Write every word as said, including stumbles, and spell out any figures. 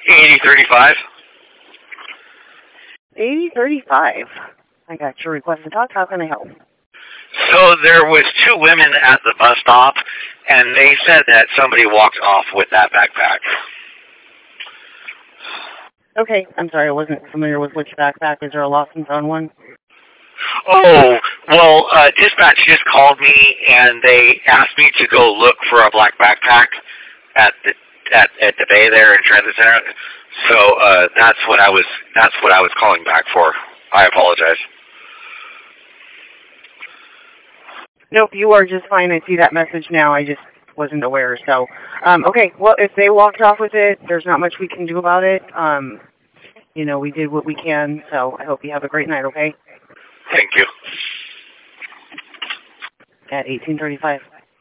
eighty thirty-five. eighty thirty-five. I got your request to talk. How can I help? So there was two women at the bus stop, and they said that somebody walked off with that backpack. Okay, I'm sorry, I wasn't familiar with which backpack. Is there a lost and found one? Oh, well, uh, dispatch just called me, and they asked me to go look for a black backpack at the at, at the bay there in Transit Center. So uh, that's what I was that's what I was calling back for. I apologize. Nope, you are just fine. I see that message now. I just wasn't aware. So, um, okay, well, if they walked off with it, there's not much we can do about it. Um, you know, we did what we can, so I hope you have a great night, okay? Thank you. At eighteen thirty-five.